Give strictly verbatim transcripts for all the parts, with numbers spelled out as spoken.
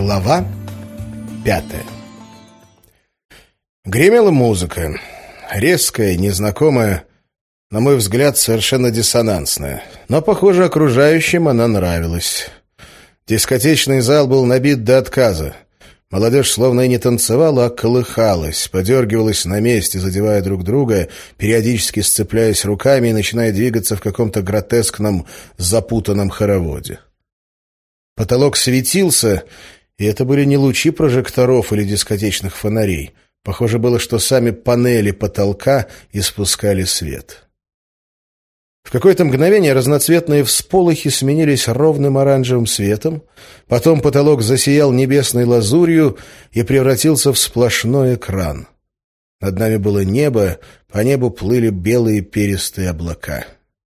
Глава пятая. Гремела музыка. Резкая, незнакомая, на мой взгляд, совершенно диссонансная. Но, похоже, окружающим она нравилась. Дискотечный зал был набит до отказа. Молодежь словно и не танцевала, а колыхалась, подергивалась на месте, задевая друг друга, периодически сцепляясь руками и начиная двигаться в каком-то гротескном, запутанном хороводе. Потолок светился, и это были не лучи прожекторов или дискотечных фонарей. Похоже было, что сами панели потолка испускали свет. В какое-то мгновение разноцветные всполохи сменились ровным оранжевым светом, потом потолок засиял небесной лазурью и превратился в сплошной экран. Над нами было небо, по небу плыли белые перистые облака.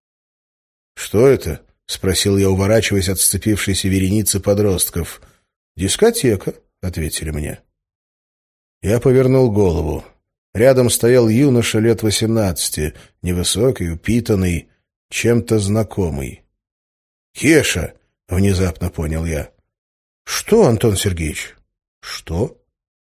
«Что это?» — спросил я, уворачиваясь от сцепившейся вереницы подростков. «Дискотека», — ответили мне. Я повернул голову. Рядом стоял юноша лет восемнадцати, невысокий, упитанный, чем-то знакомый. «Кеша!» — внезапно понял я. «Что, Антон Сергеевич?» «Что?»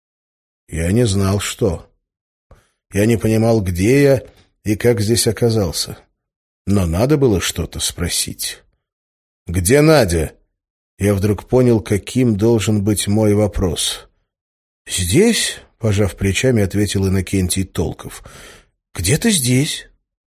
Я не знал, что. Я не понимал, где я и как здесь оказался. Но надо было что-то спросить. «Где Надя?» Я вдруг понял, каким должен быть мой вопрос. «Здесь?» — пожав плечами, ответил Иннокентий Толков. «Где-то здесь».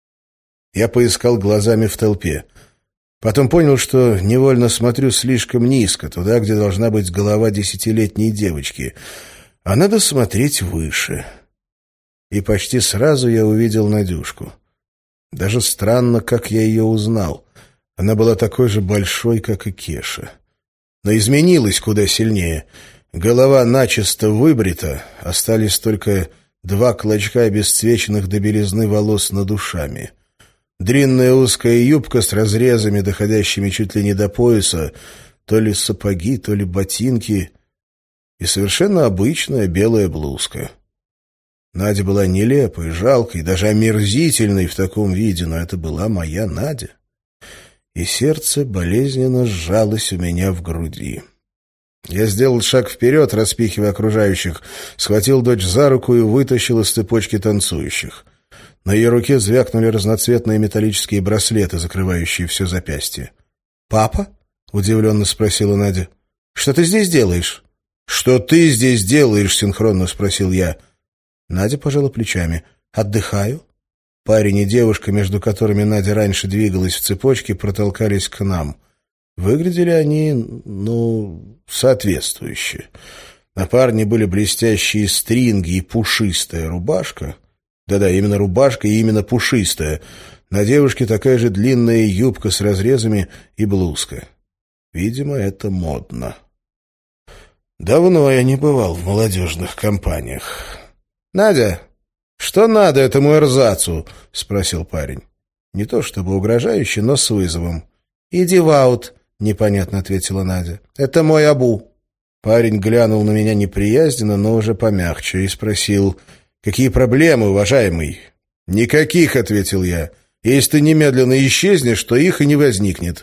Я поискал глазами в толпе. Потом понял, что невольно смотрю слишком низко, туда, где должна быть голова десятилетней девочки. А надо смотреть выше. И почти сразу я увидел Надюшку. Даже странно, как я ее узнал. Она была такой же большой, как и Кеша. Но изменилась куда сильнее. Голова начисто выбрита, остались только два клочка обесцвеченных до белизны волос над ушами. Длинная узкая юбка с разрезами, доходящими чуть ли не до пояса, то ли сапоги, то ли ботинки, и совершенно обычная белая блузка. Надя была нелепой, жалкой, даже омерзительной в таком виде, но это была моя Надя. И сердце болезненно сжалось у меня в груди. Я сделал шаг вперед, распихивая окружающих, схватил дочь за руку и вытащил из цепочки танцующих. На ее руке звякнули разноцветные металлические браслеты, закрывающие все запястье. «Папа?» — удивленно спросила Надя. «Что ты здесь делаешь?» «Что ты здесь делаешь?» — синхронно спросил я. Надя пожала плечами. «Отдыхаю». Парень и девушка, между которыми Надя раньше двигалась в цепочке, протолкались к нам. Выглядели они, ну, соответствующе. На парне были блестящие стринги и пушистая рубашка. Да-да, именно рубашка и именно пушистая. На девушке такая же длинная юбка с разрезами и блузка. Видимо, это модно. Давно я не бывал в молодежных компаниях. «Надя, что надо этому эрзацу?» — спросил парень. Не то чтобы угрожающе, но с вызовом. «Иди в аут», — непонятно ответила Надя. «Это мой Абу». Парень глянул на меня неприязненно, но уже помягче, и спросил: «Какие проблемы, уважаемый?» «Никаких», — ответил я. «Если ты немедленно исчезнешь, то их и не возникнет».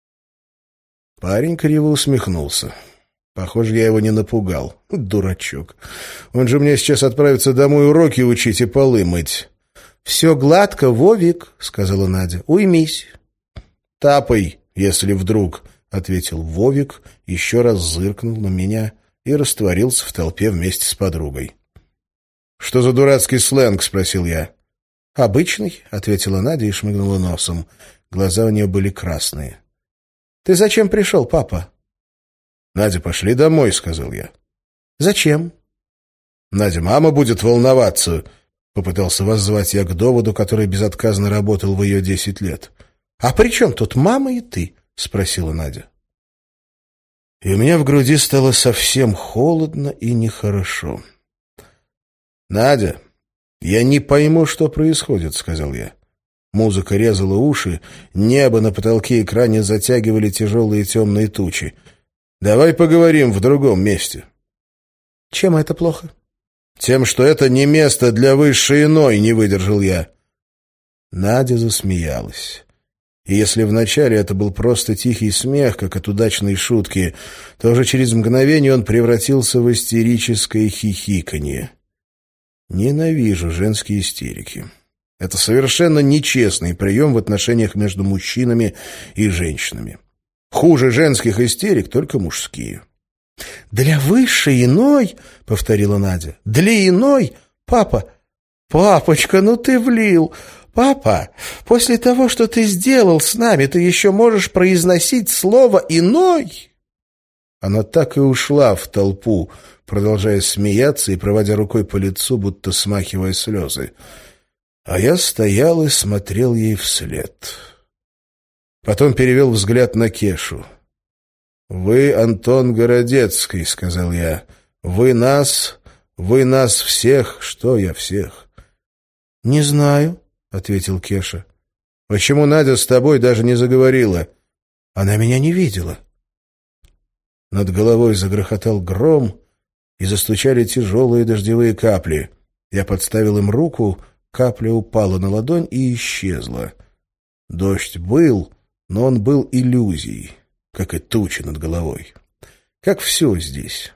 Парень криво усмехнулся. Похоже, я его не напугал. Дурачок. Он же мне сейчас отправится домой уроки учить и полы мыть. «Все гладко, Вовик», — сказала Надя. «Уймись». «Тапай, если вдруг», — ответил Вовик, еще раз зыркнул на меня и растворился в толпе вместе с подругой. «Что за дурацкий сленг?» — спросил я. «Обычный», — ответила Надя и шмыгнула носом. Глаза у нее были красные. «Ты зачем пришел, папа?» «Надя, пошли домой», — сказал я. «Зачем?» «Надя, мама будет волноваться», — попытался воззвать я к доводу, который безотказно работал в ее десять лет. «А при чем тут мама и ты?» — спросила Надя. И у меня в груди стало совсем холодно и нехорошо. «Надя, я не пойму, что происходит», — сказал я. Музыка резала уши, небо на потолке экрана затягивали тяжелые темные тучи. «Давай поговорим в другом месте». «Чем это плохо?» «Тем, что это не место для высшей иной», — не выдержал я. Надя засмеялась. И если вначале это был просто тихий смех, как от удачной шутки, то уже через мгновение он превратился в истерическое хихиканье. Ненавижу женские истерики. Это совершенно нечестный прием в отношениях между мужчинами и женщинами. Хуже женских истерик только мужские. «Для высшей иной», — повторила Надя, — «для иной? Папа, папочка, ну ты влил. Папа, после того, что ты сделал с нами, ты еще можешь произносить слово «иной»?» Она так и ушла в толпу, продолжая смеяться и проводя рукой по лицу, будто смахивая слезы. А я стоял и смотрел ей вслед. Потом перевел взгляд на Кешу. «Вы Антон Городецкий», — сказал я. «Вы нас, вы нас всех, что я всех?» «Не знаю», — ответил Кеша. «Почему Надя с тобой даже не заговорила? Она меня не видела». Над головой загрохотал гром, и застучали тяжелые дождевые капли. Я подставил им руку, капля упала на ладонь и исчезла. Дождь был, но он был иллюзией, как и тучи над головой. Как все здесь.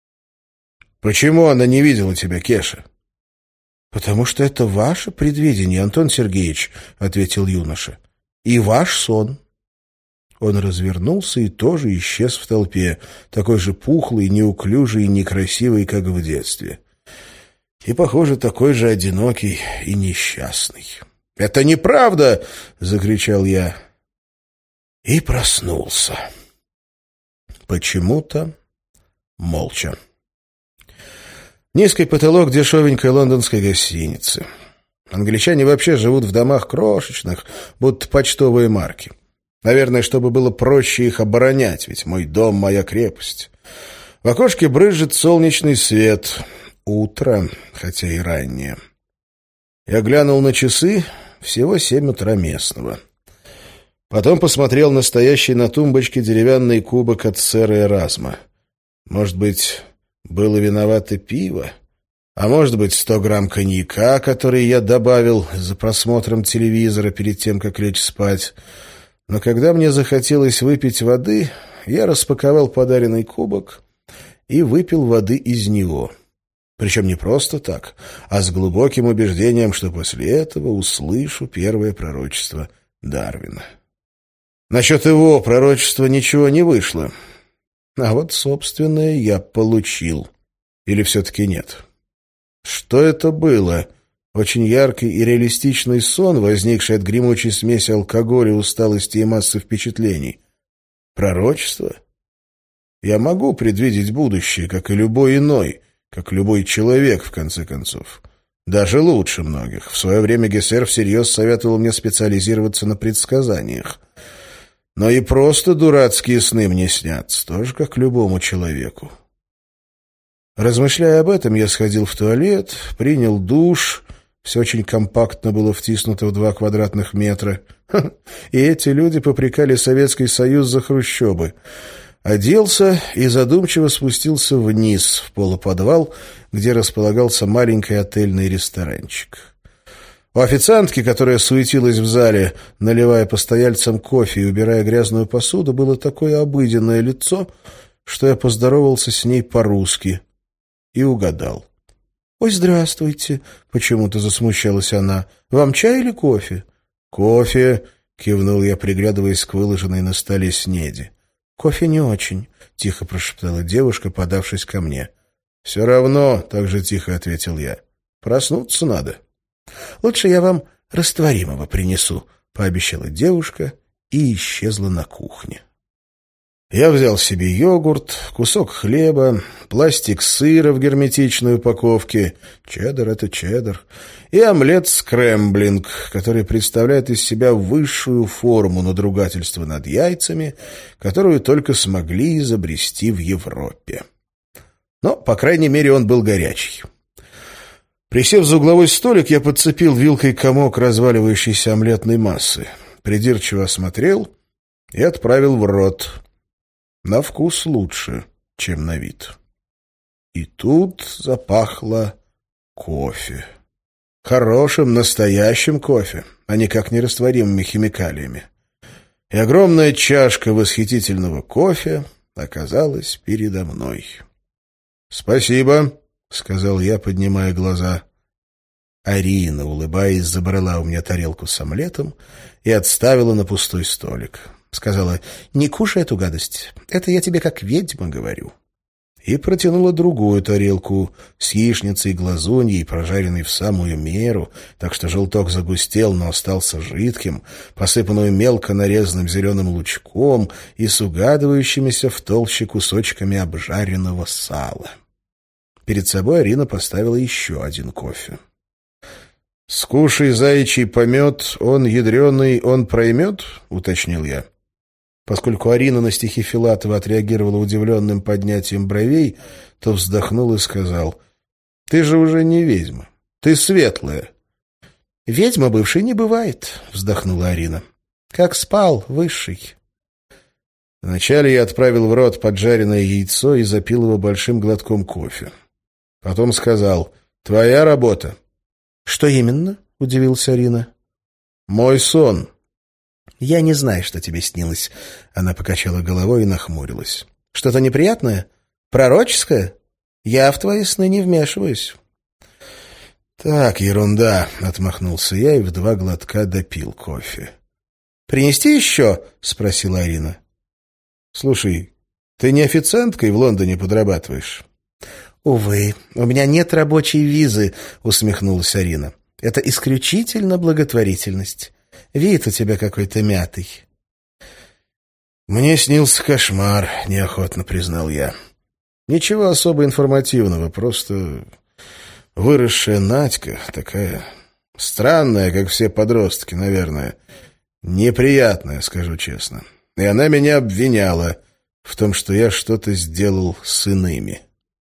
«Почему она не видела тебя, Кеша?» «Потому что это ваше предвидение, Антон Сергеевич», — ответил юноша. «И ваш сон». Он развернулся и тоже исчез в толпе, такой же пухлый, неуклюжий и некрасивый, как в детстве. И, похоже, такой же одинокий и несчастный. «Это неправда!» — закричал я. И проснулся. Почему-то молча. Низкий потолок дешевенькой лондонской гостиницы. Англичане вообще живут в домах крошечных, будто почтовые марки. Наверное, чтобы было проще их оборонять, ведь мой дом — моя крепость. В окошке брызжет солнечный свет. Утро, хотя и раннее. Я глянул на часы, всего семь утра местного. Потом посмотрел на стоящий на тумбочке деревянный кубок от сэра Эразма. Может быть, было виновато пиво? А может быть, сто грамм коньяка, который я добавил за просмотром телевизора перед тем, как лечь спать. Но когда мне захотелось выпить воды, я распаковал подаренный кубок и выпил воды из него. Причем не просто так, а с глубоким убеждением, что после этого услышу первое пророчество Дарвина. Насчет его пророчества ничего не вышло. А вот собственное я получил. Или все-таки нет? Что это было? Очень яркий и реалистичный сон, возникший от гремучей смеси алкоголя, усталости и массы впечатлений. Пророчество? Я могу предвидеть будущее, как и любой иной, как любой человек, в конце концов. Даже лучше многих. В свое время Гессер всерьез советовал мне специализироваться на предсказаниях. Но и просто дурацкие сны мне снятся, тоже как любому человеку. Размышляя об этом, я сходил в туалет, принял душ. Все очень компактно было втиснуто в два квадратных метра. И эти люди попрекали Советский Союз за хрущобы. Оделся и задумчиво спустился вниз, в полуподвал, где располагался маленький отельный ресторанчик. У официантки, которая суетилась в зале, наливая постояльцам кофе и убирая грязную посуду, было такое обыденное лицо, что я поздоровался с ней по-русски и угадал. «Ой, здравствуйте!» — почему-то засмущалась она. «Вам чай или кофе?» «Кофе!» — кивнул я, приглядываясь к выложенной на столе снеди. «Кофе не очень», — тихо прошептала девушка, подавшись ко мне. «Все равно», — так же тихо ответил я. «Проснуться надо». «Лучше я вам растворимого принесу», — пообещала девушка и исчезла на кухне. Я взял себе йогурт, кусок хлеба, пластик сыра в герметичной упаковке, чеддер — это чеддер, и омлет-скрэмблинг, который представляет из себя высшую форму надругательства над яйцами, которую только смогли изобрести в Европе. Но, по крайней мере, он был горячий. Присев за угловой столик, я подцепил вилкой комок разваливающейся омлетной массы, придирчиво осмотрел и отправил в рот. На вкус лучше, чем на вид. И тут запахло кофе. Хорошим, настоящим кофе, а никак не растворимыми химикалиями. и огромная чашка восхитительного кофе оказалась передо мной. «Спасибо», — сказал я, поднимая глаза. Арина, улыбаясь, забрала у меня тарелку с омлетом и отставила на пустой столик. Сказала: «Не кушай эту гадость, это я тебе как ведьма говорю». И протянула другую тарелку с яичницей и глазуньей, прожаренной в самую меру, так что желток загустел, но остался жидким, посыпанную мелко нарезанным зеленым лучком и с угадывающимися в толще кусочками обжаренного сала. Перед собой Арина поставила еще один кофе. «Скушай заячий помет, он ядреный, он проймет?» — уточнил я. Поскольку Арина на стихи Филатова отреагировала удивленным поднятием бровей, то вздохнул и сказал: «Ты же уже не ведьма, ты светлая». «Ведьма бывшей не бывает», — вздохнула Арина. «Как спал высший». Вначале я отправил в рот поджаренное яйцо и запил его большим глотком кофе. Потом сказал: «Твоя работа». «Что именно?» — удивилась Арина. «Мой сон». «Я не знаю, что тебе снилось». Она покачала головой и нахмурилась. «Что-то неприятное? Пророческое? Я в твои сны не вмешиваюсь». «Так, ерунда», — отмахнулся я и в два глотка допил кофе. «Принести еще?» — спросила Арина. «Слушай, ты не официанткой в Лондоне подрабатываешь?» «Увы, у меня нет рабочей визы», — усмехнулась Арина. «Это исключительно благотворительность. Вид у тебя какой-то мятый». «Мне снился кошмар», — неохотно признал я. «Ничего особо информативного, просто выросшая Надька, такая странная, как все подростки, наверное, неприятная, скажу честно. И она меня обвиняла в том, что я что-то сделал с иными».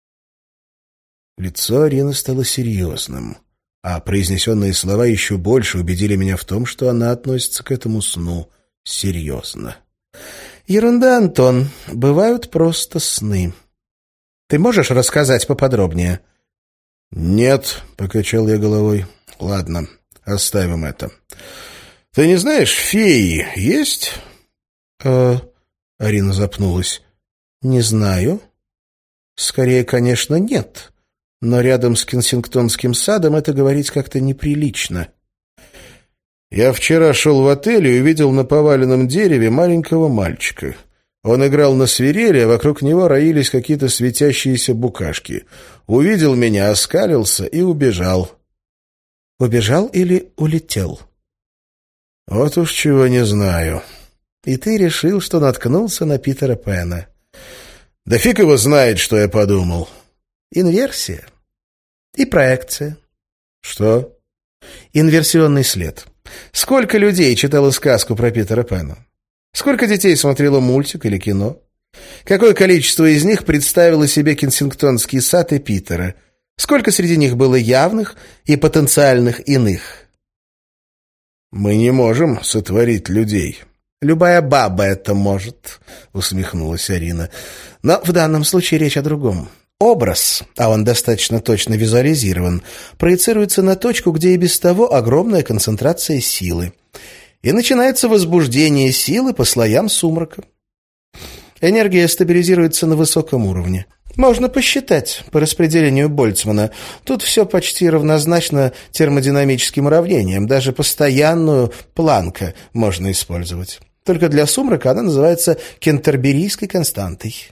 Лицо Арины стало серьезным, а произнесенные слова еще больше убедили меня в том, что она относится к этому сну серьезно. «Ерунда, Антон. Бывают просто сны. Ты можешь рассказать поподробнее?» «Нет», — покачал я головой. «Ладно, оставим это. Ты не знаешь, феи есть?» «Э-э...» Арина запнулась. «Не знаю. Скорее, конечно, нет. Но рядом с Кенсингтонским садом это говорить как-то неприлично». «Я вчера шел в отель и увидел на поваленном дереве маленького мальчика. Он играл на свирели, а вокруг него роились какие-то светящиеся букашки. Увидел меня, оскалился и убежал». «Убежал или улетел?» «Вот уж чего не знаю». «И ты решил, что наткнулся на Питера Пэна?» «Да фиг его знает, что я подумал». «Инверсия и проекция». «Что?» «Инверсионный след. Сколько людей читало сказку про Питера Пэна? Сколько детей смотрело мультик или кино? Какое количество из них представило себе Кенсингтонский сад и Питера? Сколько среди них было явных и потенциальных иных?» «Мы не можем сотворить людей». «Любая баба это может», — усмехнулась Арина. «Но в данном случае речь о другом. Образ, а он достаточно точно визуализирован, проецируется на точку, где и без того огромная концентрация силы. И начинается возбуждение силы по слоям сумрака. Энергия стабилизируется на высоком уровне. Можно посчитать по распределению Больцмана. Тут все почти равнозначно термодинамическим уравнениям. Даже постоянную Планка можно использовать. Только для сумрака она называется кентерберийской константой».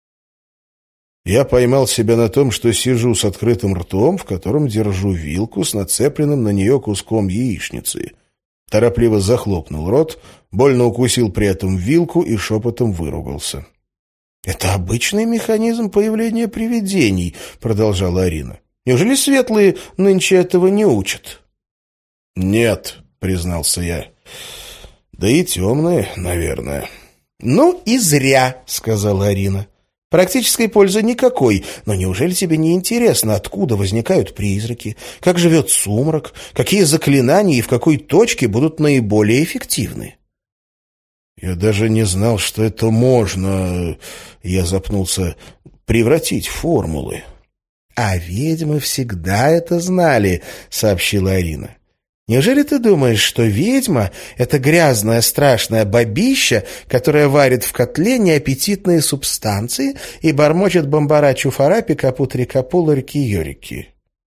Я поймал себя на том, что сижу с открытым ртом, в котором держу вилку с нацепленным на нее куском яичницы. Торопливо захлопнул рот, больно укусил при этом вилку и шепотом выругался. «Это обычный механизм появления привидений», — продолжала Арина. «Неужели светлые нынче этого не учат?» «Нет», — признался я. «Да и темные, наверное». «Ну и зря», — сказала Арина. «Практической пользы никакой, но неужели тебе не интересно, откуда возникают призраки, как живет сумрак, какие заклинания и в какой точке будут наиболее эффективны?» «Я даже не знал, что это можно...» Я запнулся. «Превратить в формулы». «А ведьмы всегда это знали», — сообщила Арина. Неужели ты думаешь, что ведьма — это грязная страшная бабища, которая варит в котле неаппетитные субстанции и бормочет бомбара-чуфара, пикапу-трикапу, ларики-йорики?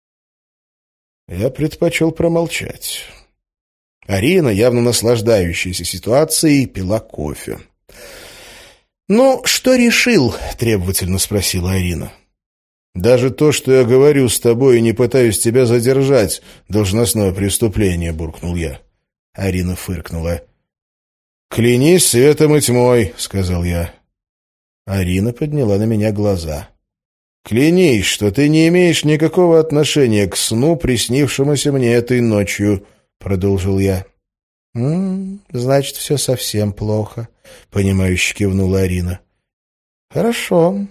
Я предпочел промолчать. Арина, явно наслаждающаяся ситуацией, пила кофе. «Ну, что решил?» — требовательно спросила Арина. «Даже то, что я говорю с тобой и не пытаюсь тебя задержать, должностное преступление», — буркнул я. Арина фыркнула. «Клянись светом и тьмой», — сказал я. Арина подняла на меня глаза. «Клянись, что ты не имеешь никакого отношения к сну, приснившемуся мне этой ночью», — продолжил я. «М-м, значит, все совсем плохо», — понимающе кивнула Арина. «Хорошо».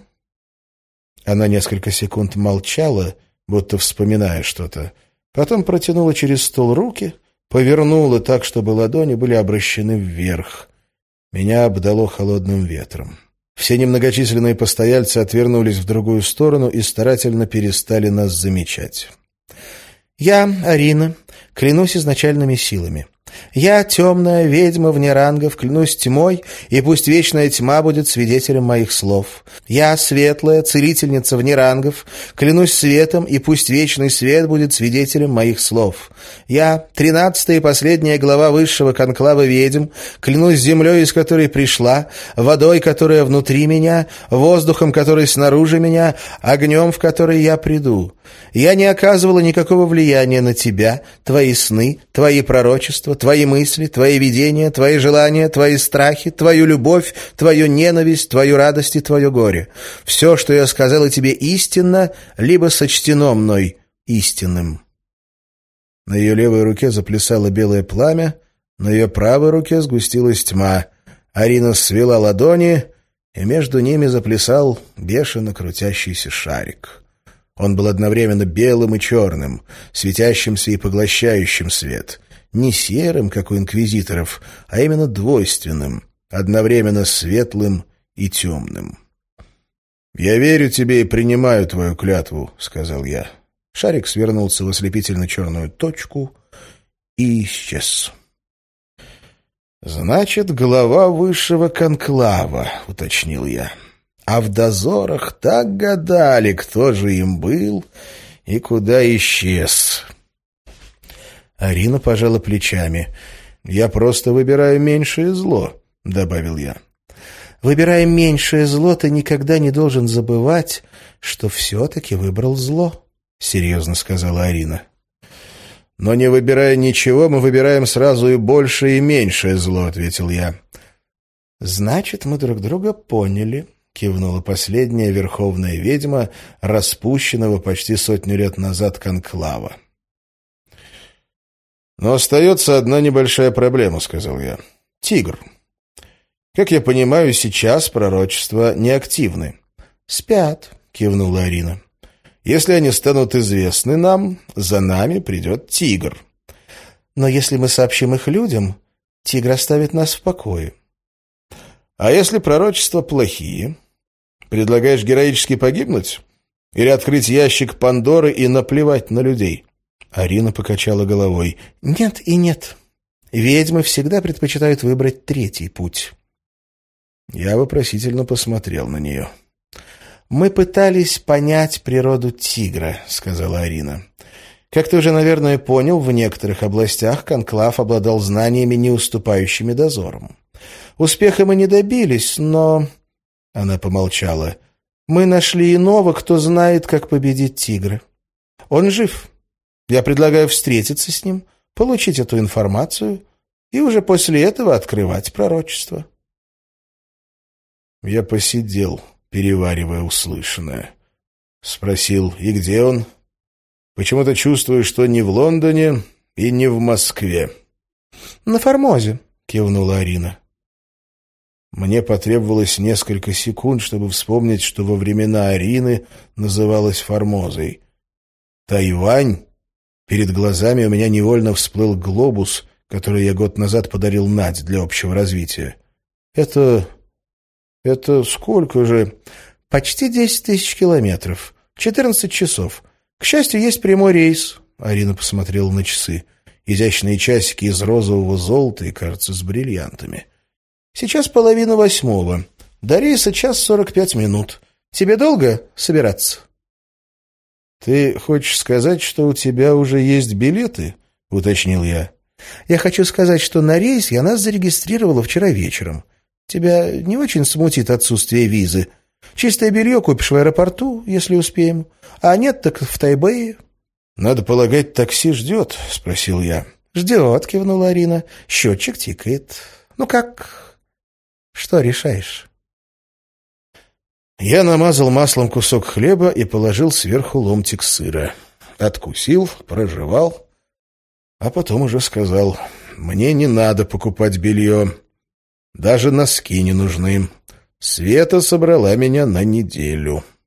Она несколько секунд молчала, будто вспоминая что-то. Потом протянула через стол руки, повернула так, чтобы ладони были обращены вверх. Меня обдало холодным ветром. Все немногочисленные постояльцы отвернулись в другую сторону и старательно перестали нас замечать. «Я, Арина, клянусь изначальными силами. Я, темная ведьма вне рангов, клянусь тьмой, и пусть вечная тьма будет свидетелем моих слов. Я, светлая целительница вне рангов, клянусь светом, и пусть вечный свет будет свидетелем моих слов. Я, тринадцатая и последняя глава высшего конклава ведьм, клянусь землей, из которой пришла, водой, которая внутри меня, воздухом, который снаружи меня, огнем, в который я приду. Я не оказывала никакого влияния на тебя, твои сны, твои пророчества, твои мысли, твои видения, твои желания, твои страхи, твою любовь, твою ненависть, твою радость и твое горе. Все, что я сказала тебе истинно, либо сочтено мной истинным». На ее левой руке заплясало белое пламя, на ее правой руке сгустилась тьма. Арина свела ладони, и между ними заплясал бешено крутящийся шарик. Он был одновременно белым и черным, светящимся и поглощающим свет. Не серым, как у инквизиторов, а именно двойственным, одновременно светлым и темным. «Я верю тебе и принимаю твою клятву», — сказал я. Шарик свернулся в ослепительно черную точку и исчез. «Значит, глава высшего конклава», — уточнил я. А в дозорах так гадали, кто же им был и куда исчез. Арина пожала плечами. «Я просто выбираю меньшее зло», — добавил я. «Выбирая меньшее зло, ты никогда не должен забывать, что все-таки выбрал зло», — серьезно сказала Арина. «Но не выбирая ничего, мы выбираем сразу и большее, и меньшее зло», — ответил я. «Значит, мы друг друга поняли», — кивнула последняя верховная ведьма, распущенного почти сотню лет назад конклава. «Но остается одна небольшая проблема», — сказал я. «Тигр. Как я понимаю, сейчас пророчества неактивны». «Спят», — кивнула Арина. «Если они станут известны нам, за нами придет тигр». «Но если мы сообщим их людям, тигр оставит нас в покое». «А если пророчества плохие? Предлагаешь героически погибнуть? Или открыть ящик Пандоры и наплевать на людей?» Арина покачала головой. «Нет и нет. Ведьмы всегда предпочитают выбрать третий путь». Я вопросительно посмотрел на нее. «Мы пытались понять природу тигра», — сказала Арина. «Как ты уже, наверное, понял, в некоторых областях конклав обладал знаниями, не уступающими дозорам. Успеха мы не добились, но...» Она помолчала. «Мы нашли иного, кто знает, как победить тигра. Он жив. Я предлагаю встретиться с ним, получить эту информацию и уже после этого открывать пророчество». Я посидел, переваривая услышанное. Спросил: «И где он?» «Почему-то чувствую, что не в Лондоне и не в Москве». «На Формозе», — кивнула Арина. Мне потребовалось несколько секунд, чтобы вспомнить, что во времена Арины называлась Формозой. Тайвань. Перед глазами у меня невольно всплыл глобус, который я год назад подарил Надь для общего развития. Это... это сколько же? Почти десять тысяч километров. Четырнадцать часов. К счастью, есть прямой рейс. Арина посмотрела на часы. изящные часики из розового золота и, кажется, с бриллиантами. «Сейчас половина восьмого. До рейса час сорок пять минут. Тебе долго собираться?» «Ты хочешь сказать, что у тебя уже есть билеты?» — уточнил я. «Я хочу сказать, что на рейс я нас зарегистрировала вчера вечером. Тебя не очень смутит отсутствие визы? Чистое белье купишь в аэропорту, если успеем. А нет, так в Тайбэе». «Надо полагать, такси ждет?» — спросил я. «Ждет», — кивнула Арина. «Счетчик тикает. Ну как? Что решаешь?» Я намазал маслом кусок хлеба и положил сверху ломтик сыра. Откусил, прожевал, а потом уже сказал: «Мне не надо покупать белье. Даже носки не нужны. Света собрала меня на неделю».